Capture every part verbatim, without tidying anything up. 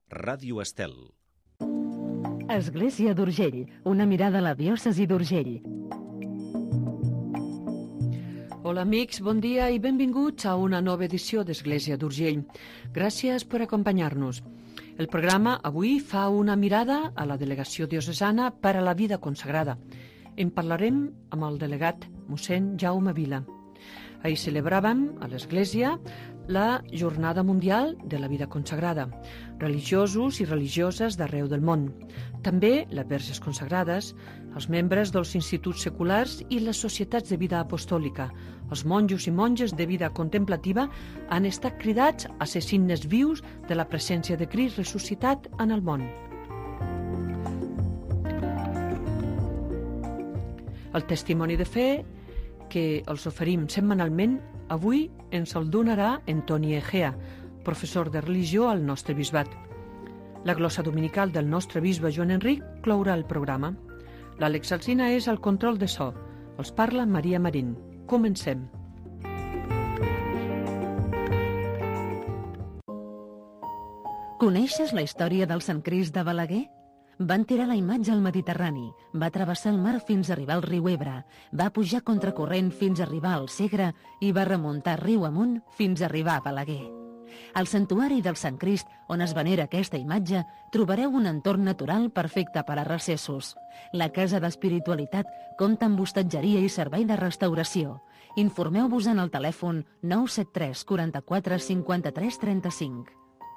Ràdio Estel. Església d'Urgell, una mirada a la diòcesi d'Urgell. Hola amics, bon dia i benvinguts a una nova edició d'Església d'Urgell. Gràcies per acompanyar-nos. El programa avui fa una mirada a la delegació diocesana per a la vida consagrada. En parlarem amb el delegat mossèn Jaume Vila. Ahir celebràvem a l'Església la Jornada Mundial de la Vida Consagrada, religiosos i religioses d'arreu del món. També les verges consagrades, els membres dels instituts seculars i les societats de vida apostòlica. Els monjos i monges de vida contemplativa han estat cridats a ser signes vius de la presència de Crist ressuscitat en el món. El testimoni de fe que els oferim setmanalment, avui ens el donarà Antoni Egea, professor de religió al nostre bisbat. La glossa dominical del nostre bisbe Joan Enric clourà el programa. L'Àlex Alsina és al control de so. Els parla Maria Marín. Comencem. Coneixes la història del Sant Crist de Balaguer? Van tirar la imatge al Mediterrani, va travessar el mar fins a arribar al riu Ebre, va pujar contracorrent fins a arribar al Segre i va remuntar riu amunt fins a arribar a Balaguer. Al santuari del Sant Crist, on es venera aquesta imatge, trobareu un entorn natural perfecte per a recessos. La Casa d'Espiritualitat compta amb hostatgeria i servei de restauració. Informeu-vos en el telèfon nou set tres quaranta-quatre cinquanta-tres trenta-cinc.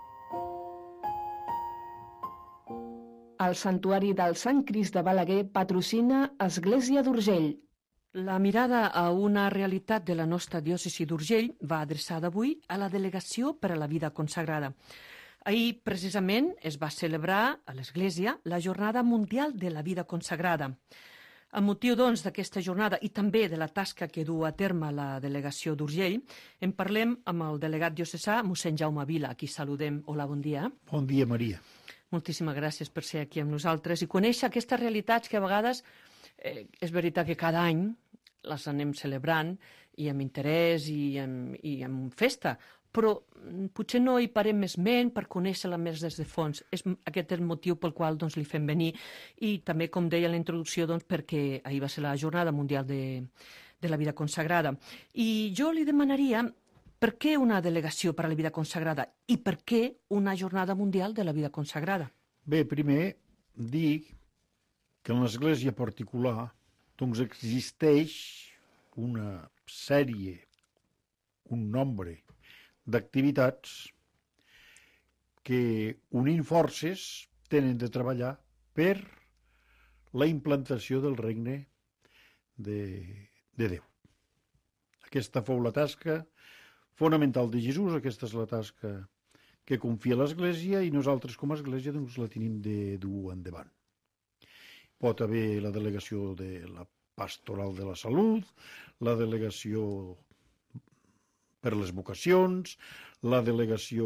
El Santuari del Sant Crist de Balaguer patrocina Església d'Urgell. La mirada a una realitat de la nostra diòcesi d'Urgell va adreçada avui a la Delegació per a la Vida Consagrada. Ahir, precisament, es va celebrar a l'Església la Jornada Mundial de la Vida Consagrada. Amb motiu, doncs, d'aquesta jornada i també de la tasca que du a terme la Delegació d'Urgell, en parlem amb el delegat diocesà, mossèn Jaume Vila, a qui saludem. Hola, bon dia. Bon dia, Maria. Moltíssimes gràcies per ser aquí amb nosaltres i conèixer aquestes realitats que a vegades eh, és veritat que cada any les anem celebrant i amb interès i amb, i amb festa, però potser no hi parem més ment per conèixer-la més des de fons. És, aquest és el motiu pel qual doncs, li fem venir i també, com deia en la introducció, doncs, perquè ahir va ser la Jornada Mundial de, de la Vida Consagrada. I jo li demanaria per què una delegació per a la vida consagrada i per què una Jornada Mundial de la Vida Consagrada? Bé, primer, dic que en l'Església particular doncs existeix una sèrie, un nombre d'activitats que, unint forces, tenen de treballar per la implantació del regne de, de Déu. Aquesta fou la tasca fonamental de Jesús, aquesta és la tasca que confia l'Església i nosaltres com a Església doncs, la tenim de dur endavant. Pot haver la delegació de la pastoral de la salut, la delegació per les vocacions, la delegació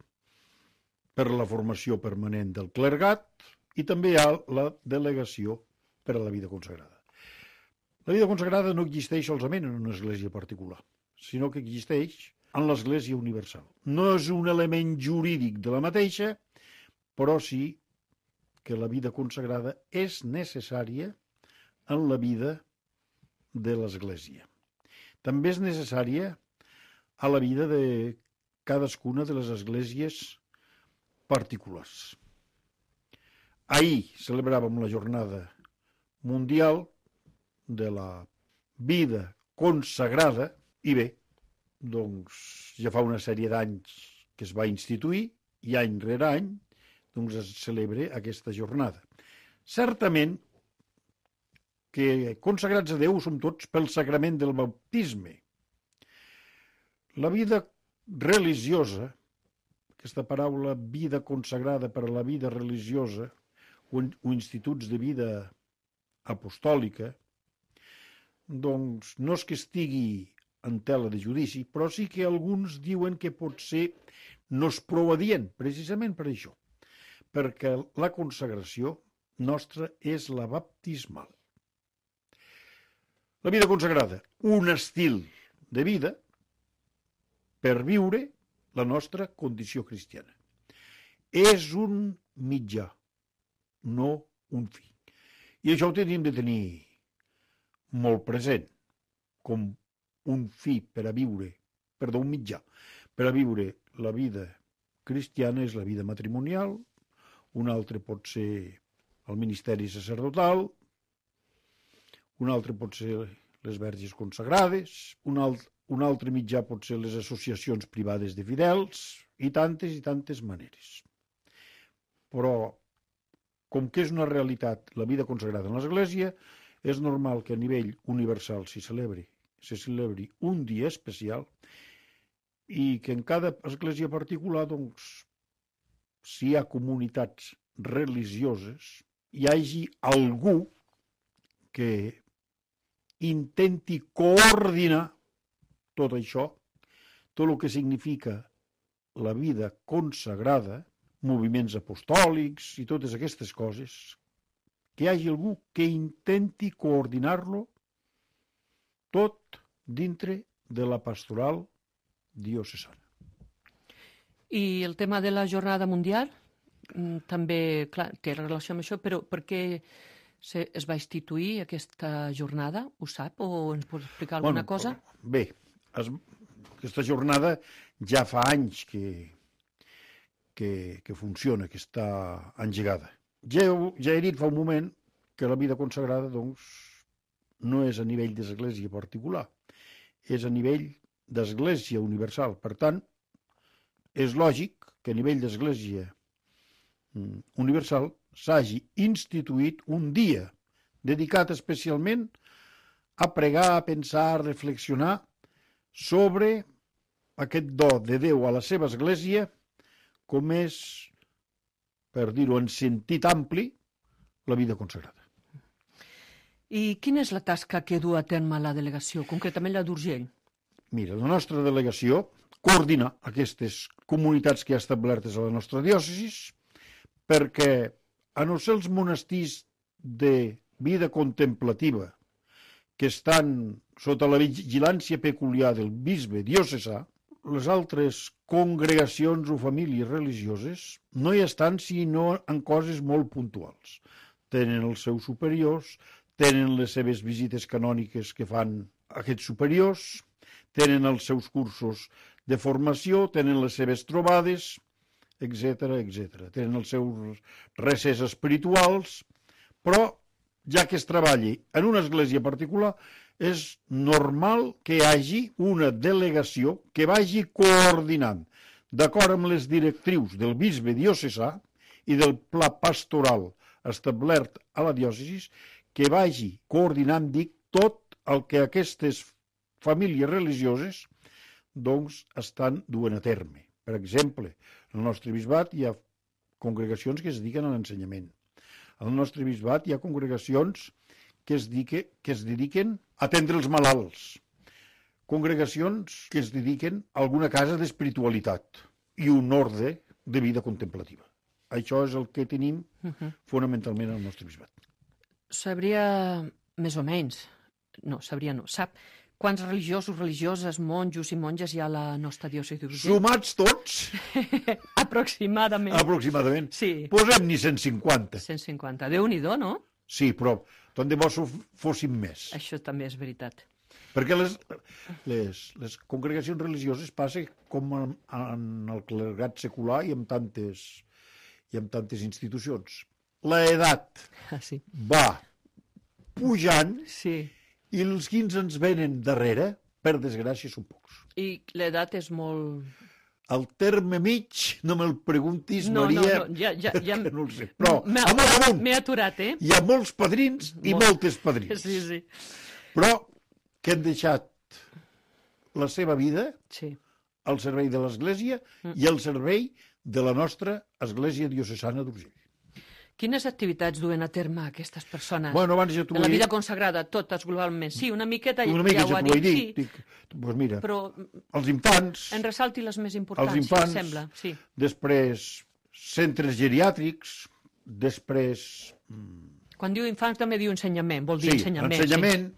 per la formació permanent del clergat i també hi ha la delegació per a la vida consagrada. La vida consagrada no existeix solament en una església particular, sinó que existeix en l'Església Universal. No és un element jurídic de la mateixa, però sí que la vida consagrada és necessària en la vida de l'Església. També és necessària a la vida de cadascuna de les esglésies particulars. Ahir celebràvem la Jornada Mundial de la Vida Consagrada i bé, doncs ja fa una sèrie d'anys que es va instituir i any rere any doncs es celebra aquesta jornada. Certament que consagrats a Déu som tots pel sagrament del baptisme. La vida religiosa, aquesta paraula vida consagrada per a la vida religiosa o, o instituts de vida apostòlica, doncs no és que estigui en tela de judici, però sí que alguns diuen que potser no és prou adient, precisament per això, perquè la consagració nostra és la baptismal. La vida consagrada, un estil de vida per viure la nostra condició cristiana. és un mitjà, no un fi. I això ho tenim de tenir molt present, com un fi per a viure, perdó, un mitjà, per a viure la vida cristiana és la vida matrimonial, un altre pot ser el ministeri sacerdotal, un altre pot ser les verges consagrades, un, alt, un altre mitjà pot ser les associacions privades de fidels, i tantes i tantes maneres. Però, com que és una realitat la vida consagrada en l'Església, és normal que a nivell universal s'hi celebri, se celebri un dia especial i que en cada església particular, doncs, si hi ha comunitats religioses, hi hagi algú que intenti coordinar tot això, tot el que significa la vida consagrada, moviments apostòlics i totes aquestes coses, que hi hagi algú que intenti coordinar-lo tot dintre de la pastoral diocesana. I el tema de la jornada mundial també, clar, té relació amb això, però per què se, es va instituir aquesta jornada? Ho sap o ens pot explicar alguna bueno, cosa? Bé, es, aquesta jornada ja fa anys que, que, que funciona, que està engegada. Ja, ja he dit fa un moment que la vida consagrada doncs, no és a nivell d'església particular, és a nivell d'església universal. Per tant, és lògic que a nivell d'església universal s'hagi instituït un dia dedicat especialment a pregar, a pensar, a reflexionar sobre aquest do de Déu a la seva església, com és, per dir-ho en sentit ampli, la vida consagrada. I quina és la tasca que du a terme la delegació, concretament la d'Urgell? Mira, la nostra delegació coordina aquestes comunitats que hi ha establertes a la nostra diòcesi, perquè a no ser els monestirs de vida contemplativa que estan sota la vigilància peculiar del bisbe diocesà, les altres congregacions o famílies religioses no hi estan sinó en coses molt puntuals. Tenen els seus superiors, tenen les seves visites canòniques que fan aquests superiors, tenen els seus cursos de formació, tenen les seves trobades, etcètera, etcètera. Tenen els seus recés espirituals, però ja que es treballi en una església particular, és normal que hi hagi una delegació que vagi coordinant, d'acord amb les directrius del bisbe diocesà i del pla pastoral establert a la diòcesi, que vagi coordinant, dic, tot el que aquestes famílies religioses doncs, estan duent a terme. Per exemple, al nostre bisbat hi ha congregacions que es dediquen a l'ensenyament. Al nostre bisbat hi ha congregacions que es, dedique, que es dediquen a atendre els malalts. Congregacions que es dediquen a alguna casa d'espiritualitat i un ordre de vida contemplativa. Això és el que tenim uh-huh. fonamentalment al nostre bisbat. Sabria més o menys, no, sabria no, sap quants religiosos, religioses, monjos i monges hi ha a la nostra diòcesi d'Urgell? Sumats tots? Aproximadament. Aproximadament. Sí. Posem-n'hi cent cinquanta. cent cinquanta. Déu-n'hi-do, no? Sí, però tant de bo fóssim més. Això també és veritat. Perquè les, les, les congregacions religioses passa com en, en el clergat secular i amb tantes, i amb tantes institucions. L'edat ah, sí. va pujant sí. i els que ens venen darrere, per desgràcia, són pocs. I l'edat és molt... El terme mig, no me'l preguntis, no, Maria, no, no, ja, ja, ja... no ho sé. Però, amunt, amunt, m'he aturat, eh? hi ha molts padrins i Molt. moltes padrins. Sí, sí. Però que han deixat la seva vida sí. al servei de l'Església mm. i al servei de la nostra Església Diocesana d'Urgell. Quines activitats duen a terme aquestes persones? Bueno, abans ja t'ho de la he vida dit. consagrada, totes globalment. Sí, una miqueta, Una mica ja ho ja ha t'ho he dit. dit. Sí. Dic, doncs mira, però els infants, en ressalti les més importants, els infants, si sembla. Sí. després centres geriàtrics, després... Quan diu infants també diu ensenyament, vol dir sí, ensenyament. ensenyament.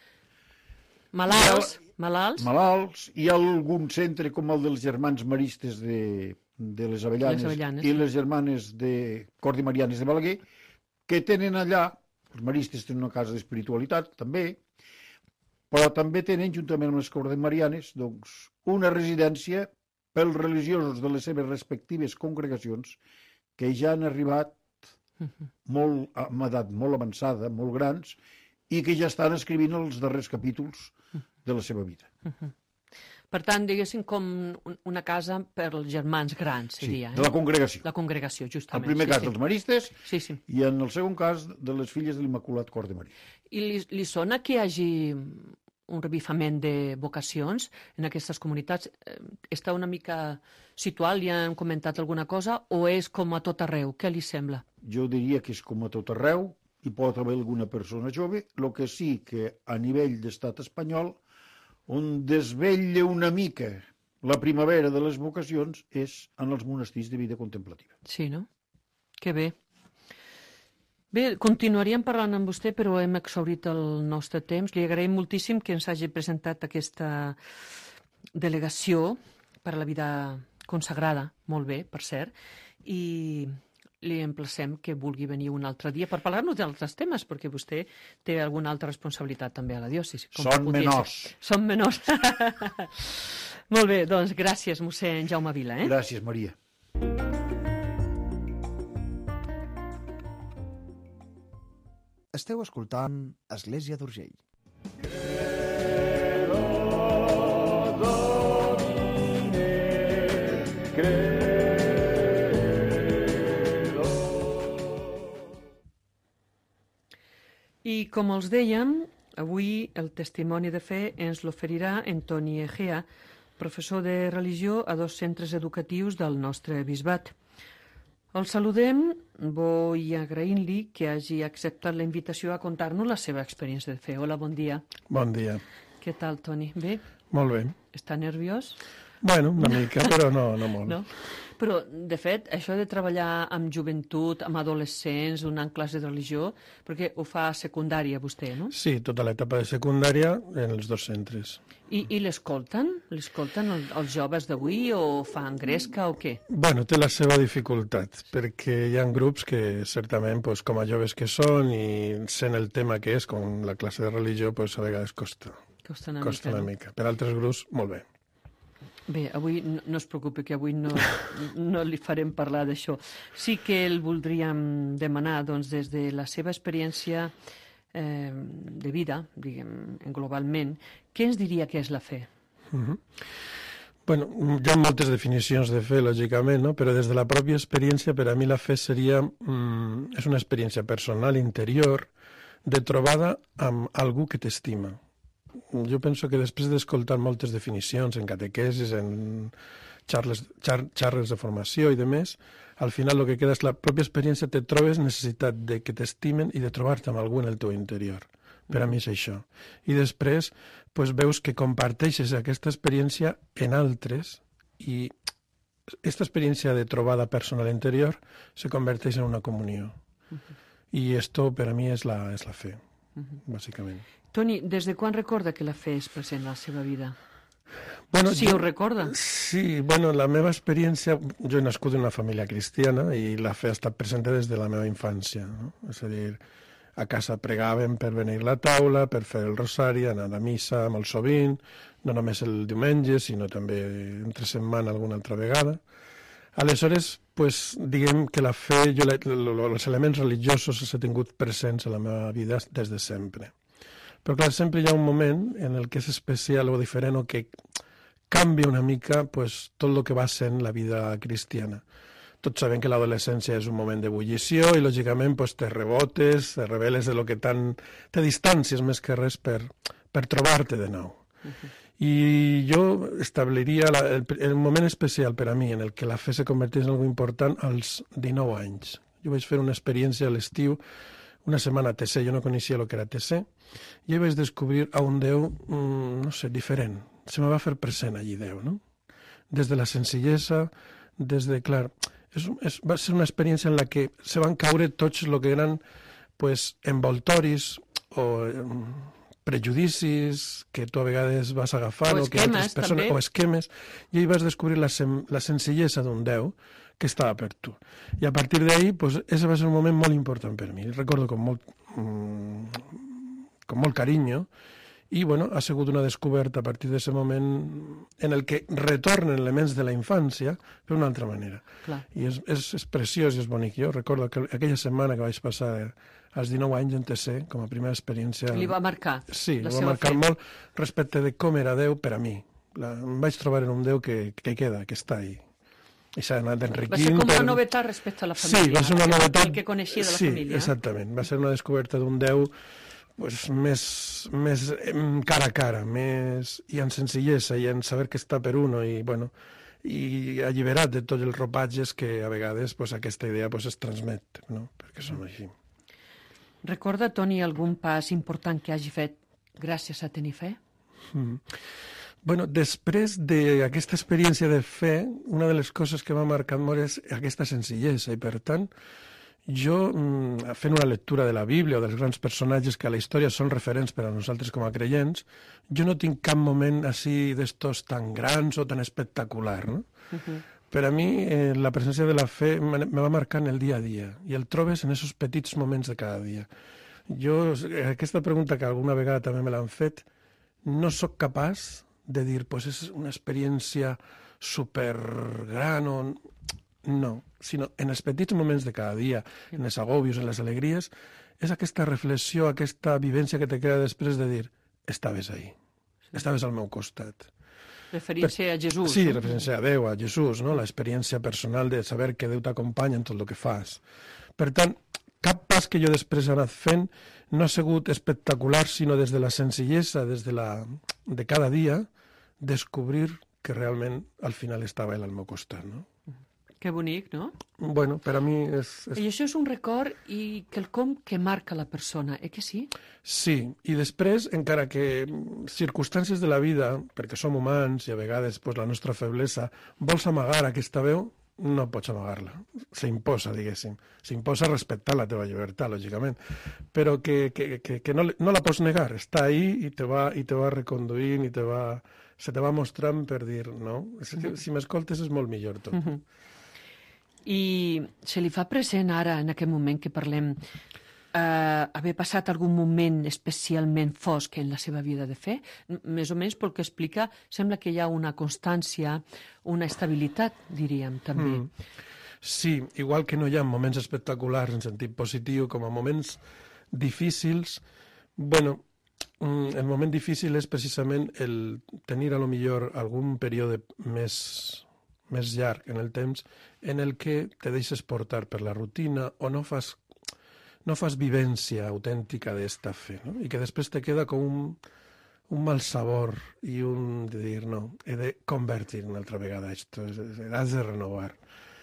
Sí. Malalts, malalts. Malalts. Hi ha algun centre com el dels germans maristes de, de les Avellanes, Les Avellanes, i sí. les germanes de Cor de Marianes de Balaguer, que tenen allà, els maristes tenen una casa d'espiritualitat, també, però també tenen, juntament amb les Cor de Marianes, doncs, una residència pels religiosos de les seves respectives congregacions que ja han arribat molt, amb edat molt avançada, molt grans, i que ja estan escrivint els darrers capítols de la seva vida. Per tant, diguéssim, com un- una casa per als germans grans, Sí, seria. de la congregació. La congregació, En justament. primer sí, cas sí. dels maristes Sí, sí. i en el segon cas de les filles de l'Immaculat Cor de Maria. I li, li sona que hi hagi un revifament de vocacions en aquestes comunitats? Eh, Està una mica situat, li han comentat alguna cosa, o és com a tot arreu? Què li sembla? Jo diria que és com a tot arreu, hi pot haver alguna persona jove, el que sí que a nivell d'estat espanyol, on desvetlla una mica la primavera de les vocacions és en els monestirs de vida contemplativa. Sí, no? Que bé. Bé, continuaríem parlant amb vostè, però hem exhaurit el nostre temps. Li agraïm moltíssim que ens hagi presentat aquesta delegació per a la vida consagrada, molt bé, per cert, i li emplacem que vulgui venir un altre dia per parlar-nos d'altres temes, perquè vostè té alguna altra responsabilitat també a la diòcesi. com Són podria menors. ser. Són menors. Molt bé, doncs gràcies, mossèn Jaume Vila. Eh? Gràcies, Maria. Esteu escoltant Església d'Urgell. I com els dèiem, avui el testimoni de fe ens l'oferirà en Toni Egea, professor de religió a dos centres educatius del nostre bisbat. El saludem, bo i agraint-li que hagi acceptat la invitació a contar-nos la seva experiència de fe. Hola, bon dia. Bon dia. Què tal, Toni? Bé? Molt bé. Està nerviós? Bueno, una mica, però no, no molt. No? Però, de fet, això de treballar amb joventut, amb adolescents, donant classes de religió, perquè ho fa a secundària vostè, no? Sí, tota l'etapa de secundària en els dos centres. I, i l'escolten? L'escolten el, els joves d'avui o fan gresca o què? Bueno, té la seva dificultat, perquè hi ha grups que certament, pues, com a joves que són i sent el tema que és, com la classe de religió, pues, a vegades costa. Costa una Costa mica, una no? mica. Per altres grups, molt bé. Bé, avui no, no es preocupi, que avui no, no li farem parlar d'això. Sí que el voldríem demanar, doncs, des de la seva experiència eh, de vida, diguem, globalment, què ens diria que és la fe? Uh-huh. Bueno, hi ha moltes definicions de fe, lògicament, no? Però des de la pròpia experiència, per a mi la fe seria... Mm, és una experiència personal, interior, de trobada amb algú que t'estima. Jo penso que després d'escoltar moltes definicions en catequesis, en xarles, xar, xarres de formació i de més, al final el que queda és la pròpia experiència, te trobes necessitat de que t'estimen i de trobar-te amb algú en el teu interior. Per a mi és això. I després pues, veus que comparteixes aquesta experiència en altres i aquesta experiència de trobada personal interior se converteix en una comunió. I esto per a mi és la, és la fe, bàsicament. Toni, des de quan recorda que la fe és present a la seva vida? Bueno, Sí, jo- ho recorda? Sí, bueno, la meva experiència... Jo he nascut en una família cristiana i la fe ha estat present des de la meva infància. No? És a dir, a casa pregàvem per venir a la taula, per fer el rosari, anar a missa molt sovint, no només el diumenge, sinó també entre setmana alguna altra vegada. Aleshores, pues, diguem que la fe, jo la, els elements religiosos els he tingut presents a la meva vida des de sempre. Però clar, sempre hi ha un moment en el que és especial o diferent o que canvia una mica pues, tot el que va sent la vida cristiana. Tots sabem que l'adolescència és un moment d'ebullició i, lògicament, pues, te rebotes, te reveles de lo que tant... te distàncies més que res per, per trobar-te de nou. Uh-huh. I jo establiria la, el, el moment especial per a mi en el que la fe se converteix en algo important als dinou anys. Jo vaig fer una experiència a l'estiu, una setmana a T C, jo no coneixia el que era T C, i vaig descobrir a un Déu, mm, no sé, diferent. Se me va fer present allí Déu, no? Des de la senzillesa, des de, clar, és, és, va ser una experiència en la que se van caure tots el que eren pues, envoltoris o eh, prejudicis que tu a vegades vas agafant O o, que altres esquemes, persones, també. o esquemes, i ahí vas descobrir la, sen la senzillesa d'un Déu que estava per tu. I a partir d'ahí, pues, ese va ser un moment molt important per mi. Recordo con molt, mm, con molt carinyo, i bueno, ha sigut una descoberta a partir d'aquest moment en el que retornen elements de la infància per una altra manera. Clar. I és, és, és preciós i és bonic. Jo recordo que aquella setmana que vaig passar als dinou anys en T C, com a primera experiència... Li va marcar Sí, la li va seva marcar fe. molt respecte de com era Déu per a mi. La, em vaig trobar en un Déu que, que queda, que està ahí. I s'ha anat enriquint... Va ser com per... una novetat respecte a la família. Sí, va ser una el- novetat... El que coneixia de la sí, família. exactament. Va ser una descoberta d'un Déu pues, més, més em, cara a cara, més, i en senzillesa, i en saber que està per uno, i, bueno, i alliberat de tots els ropatges que a vegades pues, aquesta idea pues, es transmet, no? Perquè som així. Recorda, Toni, algun pas important que hagi fet gràcies a tenir fe? Mm. Bueno, després d'aquesta experiència de fe, una de les coses que m'ha marcat molt és aquesta senzillesa, i per tant, jo, mm, fent una lectura de la Bíblia o dels grans personatges que a la història són referents per a nosaltres com a creients, jo no tinc cap moment així d'estos tan grans o tan espectacular, no? Uh-huh. Per a mi, eh, la presència de la fe me me va marcar en el dia a dia, i el trobes en aquests petits moments de cada dia. Jo, aquesta pregunta que alguna vegada també me l'han fet, no sóc capaç de dir, pues és una experiència supergran o... No, sinó en els petits moments de cada dia, en els agòbios, en les alegries, és aquesta reflexió, aquesta vivència que te queda després de dir, estaves ahí, estaves al meu costat. Referint-se a Jesús. Sí, no? referència a Déu, a Jesús, no? L'experiència personal de saber que Déu t'acompanya en tot el que fas. Per tant, cap pas que jo després he anat fent no ha sigut espectacular, sinó des de la senzillesa, des de, la, de cada dia, descobrir que realment al final estava ell al meu costat, no? Que bonic, no? Bueno, per a mi és... és... I això és un record i quelcom que marca la persona, eh que sí? Sí, i després, encara que circumstàncies de la vida, perquè som humans i a vegades pues, la nostra feblesa, vols amagar aquesta veu, no pots amagar-la. S'imposa, diguéssim. S'imposa respectar la teva llibertat, lògicament, però que, que, que, que no, no la pots negar. Està ahí i te va, i te va reconduint i te va, se te va mostrant per dir, no? És que, si m'escoltes és molt millor tot. Uh -huh. I se li fa present ara, en aquest moment que parlem, eh, haver passat algun moment especialment fosc en la seva vida de fe? Més o menys pel que explica, sembla que hi ha una constància, una estabilitat, diríem, també. Mm. Sí, igual que no hi ha moments espectaculars en sentit positiu, com a moments difícils, bueno, el moment difícil és precisament el tenir a lo millor algun període més, més llarg en el temps en el que te deixes portar per la rutina o no fas, no fas vivència autèntica d'esta fe, no? I que després te queda com un, un mal sabor i un de dir, no, he de convertir una altra vegada esto, has de renovar.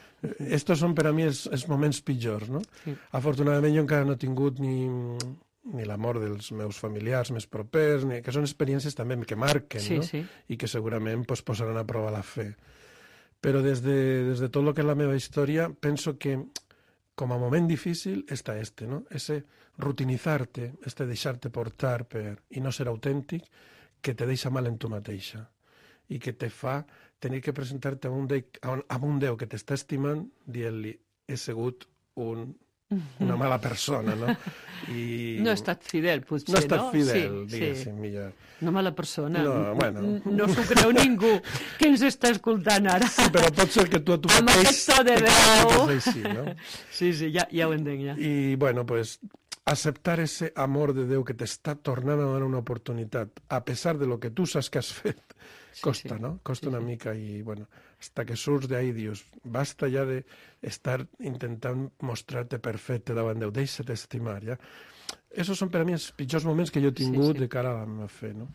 Estos són per a mi els, els moments pitjors, no? Sí. Afortunadament jo encara no he tingut ni, ni l'amor dels meus familiars més propers, ni, que són experiències també que marquen, sí, no? Sí. I que segurament pues, posaran a prova la fe. Però des de, des de tot el que és la meva història, penso que com a moment difícil està este, no? Ese rutinizar-te, este deixar-te portar per, i no ser autèntic, que te deixa mal en tu mateixa i que te fa tenir que presentar-te a un, de, a un, a un Déu que t'està estimant dient-li, he sigut un, una mala persona, no? I... No he estat fidel, potser, no? No he estat no? fidel, sí, diguéssim, sí. millor. No mala persona. No, bueno. No, no s'ho creu ningú que ens està escoltant ara. Sí, però pot ser que tu a tu Amb mateix... aquest to de veu. Així, no? Sí, sí, ja, ja ho entenc, ja. I, bueno, pues, aceptar ese amor de Déu que t'està tornant a donar una oportunitat, a pesar de lo que tu saps que has fet, costa, sí, sí. ¿no? Costa sí, una sí. mica i, bueno, hasta que surts de ahí dius, basta ja de estar intentant mostrar-te perfecte davant Déu, deixa't estimar, ja. Esos són per a mi els pitjors moments que jo he tingut sí, sí. de cara a la meva fe, no?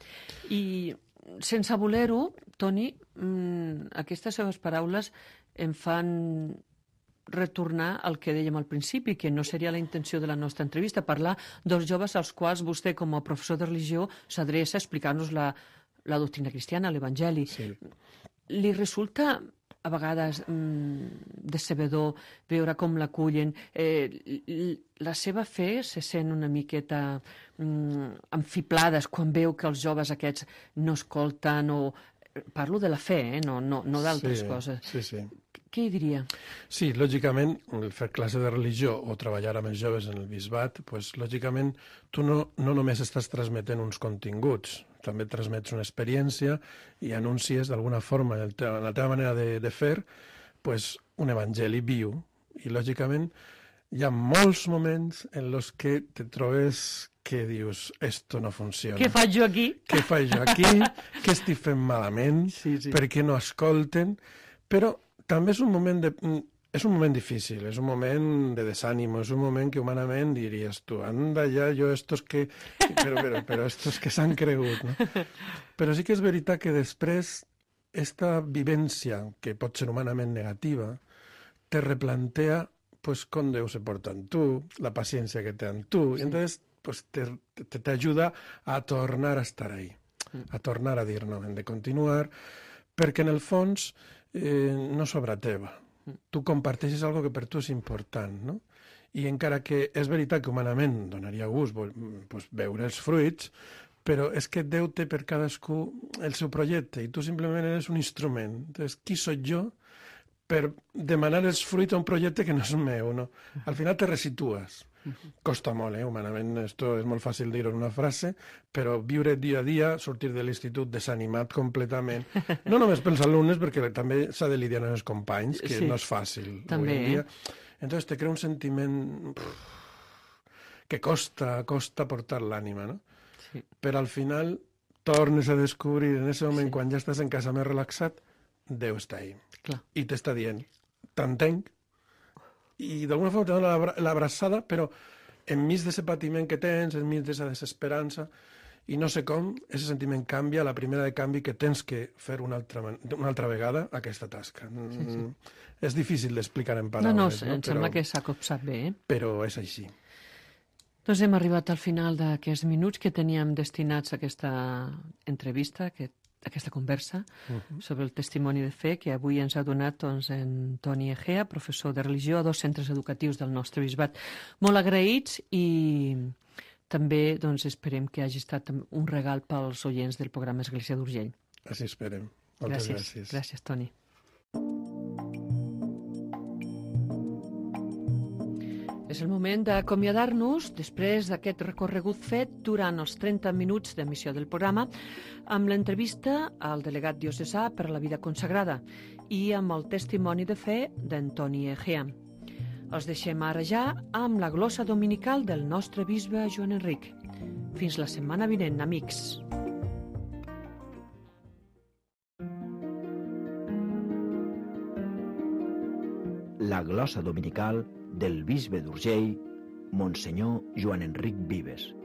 I sense voler-ho, Toni, mmm, aquestes seves paraules em fan retornar al que dèiem al principi, que no seria la intenció de la nostra entrevista, parlar dels joves als quals vostè, com a professor de religió, s'adreça a explicar-nos la, la doctrina cristiana, l'Evangeli. Sí. Li resulta a vegades mm, decebedor veure com l'acullen. Eh, la seva fe se sent una miqueta mm, enfiplades quan veu que els joves aquests no escolten o... Parlo de la fe, eh? no, no, no d'altres sí, coses. Sí, sí. Què hi diria? Sí, lògicament, el fer classe de religió o treballar amb els joves en el bisbat, pues, lògicament, tu no, no només estàs transmetent uns continguts, també transmets una experiència i anuncies d'alguna forma, en la teva manera de, de fer, pues, un evangeli viu. I, lògicament, hi ha molts moments en els que te trobes que dius, esto no funciona. Què faig jo aquí? Què faig jo aquí? Què estic fent malament? Sí, sí. Per què no escolten? Però també és un moment de... És un moment difícil, és un moment de desànimo, és un moment que humanament diries tu, anda ja, jo estos que... Però, però, però estos que s'han cregut, no? Però sí que és veritat que després esta vivència, que pot ser humanament negativa, te replantea pues, com Déu se porta amb tu, la paciència que té amb tu, i entonces pues, te, te, te ayuda a tornar a estar ahí, a tornar a dir, no, hem de continuar, perquè en el fons eh, no s'obra teva. Tu comparteixes algo que per tu és important, no? I encara que és veritat que humanament donaria gust pues, veure els fruits, però és que Déu té per cadascú el seu projecte i tu simplement eres un instrument. Entonces, qui soc jo per demanar els fruits a un projecte que no és meu, no? Al final te resitues. Costa molt, eh? Humanament, esto és molt fàcil dir-ho en una frase, però viure dia a dia, sortir de l'institut desanimat completament, no només pels alumnes, perquè també s'ha de lidiar amb els companys, que sí, no és fàcil també, avui en dia. Eh? Entonces te crea un sentiment que costa, costa portar l'ànima, no? Sí. Però al final tornes a descobrir, en aquest moment, sí, quan ja estàs en casa més relaxat, Déu està ahí. Clar. I t'està dient, t'entenc, i d'alguna forma te dona l'abraçada, però enmig d'aquest patiment que tens, enmig d'aquesta desesperança, i no sé com, aquest sentiment canvia, la primera de canvi que tens que fer una altra, una altra vegada aquesta tasca. Sí, sí. És difícil d'explicar en paraules. No, no, no? em Però, sembla que s'ha copsat bé. Eh? Però és així. Doncs hem arribat al final d'aquests minuts que teníem destinats a aquesta entrevista, aquest aquesta conversa uh -huh. sobre el testimoni de fe que avui ens ha donat doncs, en Toni Egea, professor de religió a dos centres educatius del nostre bisbat. Molt agraïts i també doncs, esperem que hagi estat un regal pels oients del programa Església d'Urgell. Així esperem. Moltes gràcies. Gràcies, gràcies Toni. És el moment d'acomiadar-nos després d'aquest recorregut fet durant els trenta minuts d'emissió del programa amb l'entrevista al delegat diocesà per la vida consagrada i amb el testimoni de fe d'en Toni Egea. Els deixem ara ja amb la glossa dominical del nostre bisbe Joan Enric. Fins la setmana vinent, amics. La glossa dominical del bisbe d'Urgell, Monsenyor Joan Enric Vives.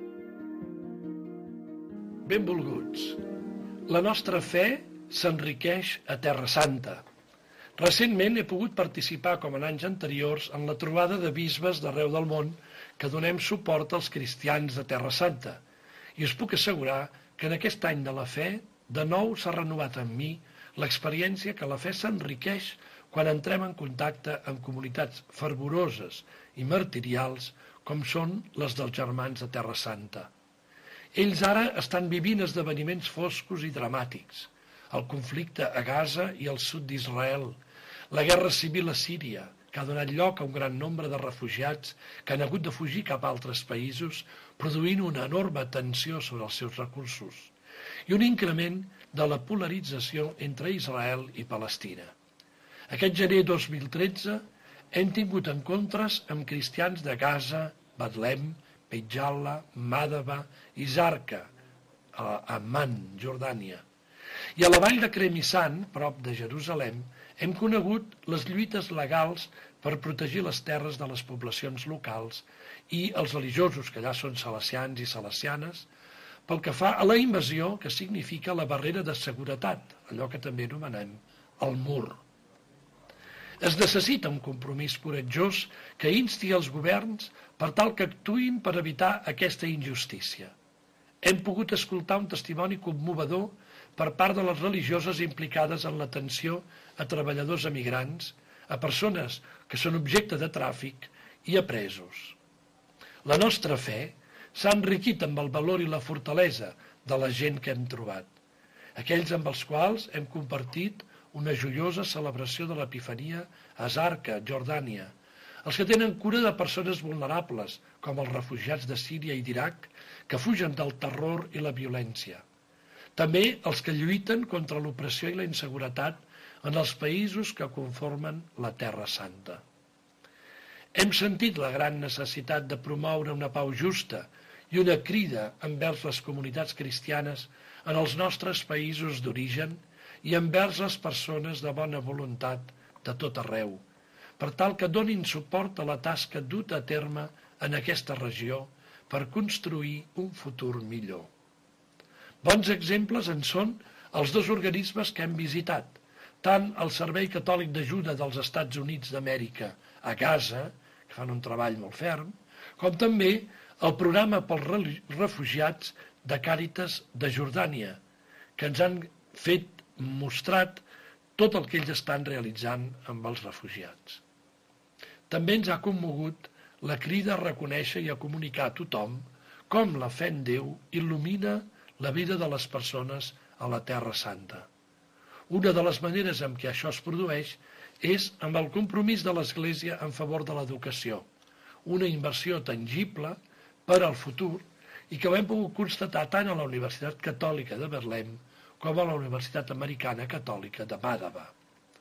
Benvolguts. La nostra fe s'enriqueix a Terra Santa. Recentment he pogut participar, com en anys anteriors, en la trobada de bisbes d'arreu del món que donem suport als cristians de Terra Santa. I us puc assegurar que en aquest any de la fe, de nou s'ha renovat en mi l'experiència que la fe s'enriqueix quan entrem en contacte amb comunitats fervoroses i martirials com són les dels germans de Terra Santa. Ells ara estan vivint esdeveniments foscos i dramàtics. El conflicte a Gaza i al sud d'Israel, la guerra civil a Síria, que ha donat lloc a un gran nombre de refugiats que han hagut de fugir cap a altres països, produint una enorme tensió sobre els seus recursos, i un increment de la polarització entre Israel i Palestina. Aquest gener dos mil tretze hem tingut encontres amb cristians de Gaza, Betlem, Peijala, Màdava i Zarqa, a Amman, Jordània. I a la vall de Cremissan, prop de Jerusalem, hem conegut les lluites legals per protegir les terres de les poblacions locals i els religiosos, que allà són salesians i salesianes, pel que fa a la invasió, que significa la barrera de seguretat, allò que també anomenem el mur. Es necessita un compromís coratjós que insti els governs per tal que actuïn per evitar aquesta injustícia. Hem pogut escoltar un testimoni commovedor per part de les religioses implicades en l'atenció a treballadors emigrants, a persones que són objecte de tràfic i a presos. La nostra fe s'ha enriquit amb el valor i la fortalesa de la gent que hem trobat, aquells amb els quals hem compartit una joiosa celebració de l'Epifania a Zarqa, Jordània, els que tenen cura de persones vulnerables, com els refugiats de Síria i d'Iraq, que fugen del terror i la violència. També els que lluiten contra l'opressió i la inseguretat en els països que conformen la Terra Santa. Hem sentit la gran necessitat de promoure una pau justa i una crida envers les comunitats cristianes en els nostres països d'origen i envers les persones de bona voluntat de tot arreu, per tal que donin suport a la tasca duta a terme en aquesta regió per construir un futur millor. Bons exemples en són els dos organismes que hem visitat, tant el Servei Catòlic d'Ajuda dels Estats Units d'Amèrica a Gaza, que fan un treball molt ferm, com també el programa pels refugiats de Càritas de Jordània, que ens han fet mostrat tot el que ells estan realitzant amb els refugiats. També ens ha commogut la crida a reconèixer i a comunicar a tothom com la fe en Déu il·lumina la vida de les persones a la Terra Santa. Una de les maneres en què això es produeix és amb el compromís de l'Església en favor de l'educació, una inversió tangible per al futur i que ho hem pogut constatar tant a la Universitat Catòlica de Berlín com a la Universitat Americana Catòlica de Màdaba.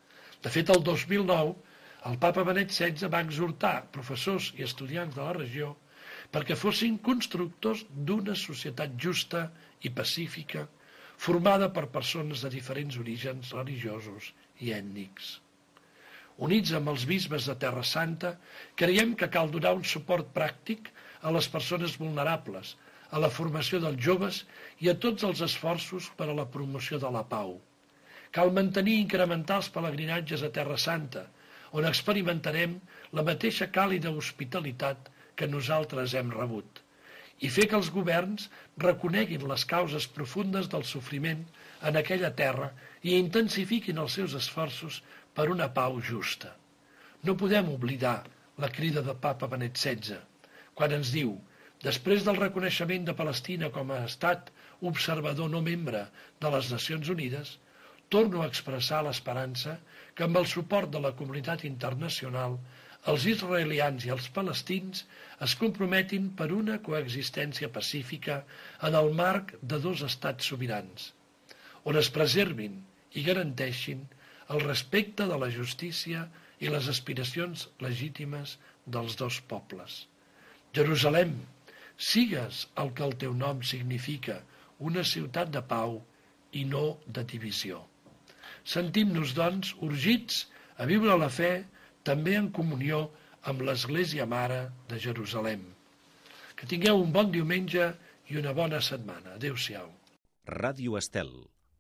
De fet, el dos mil nou, el papa Benet setze va exhortar professors i estudiants de la regió perquè fossin constructors d'una societat justa i pacífica formada per persones de diferents orígens religiosos i ètnics. Units amb els bisbes de Terra Santa, creiem que cal donar un suport pràctic a les persones vulnerables, a la formació dels joves i a tots els esforços per a la promoció de la pau. Cal mantenir i incrementar els pelegrinatges a Terra Santa, on experimentarem la mateixa càlida hospitalitat que nosaltres hem rebut, i fer que els governs reconeguin les causes profundes del sofriment en aquella terra i intensifiquin els seus esforços per una pau justa. No podem oblidar la crida del papa Benet setze, quan ens diu: després del reconeixement de Palestina com a estat observador no membre de les Nacions Unides, torno a expressar l'esperança que amb el suport de la comunitat internacional els israelians i els palestins es comprometin per una coexistència pacífica en el marc de dos estats sobirans, on es preservin i garanteixin el respecte de la justícia i les aspiracions legítimes dels dos pobles. Jerusalem, sigues el que el teu nom significa, una ciutat de pau i no de divisió. Sentim-nos, doncs, urgits a viure la fe també en comunió amb l'Església Mare de Jerusalem. Que tingueu un bon diumenge i una bona setmana. Adéu-siau. Ràdio Estel.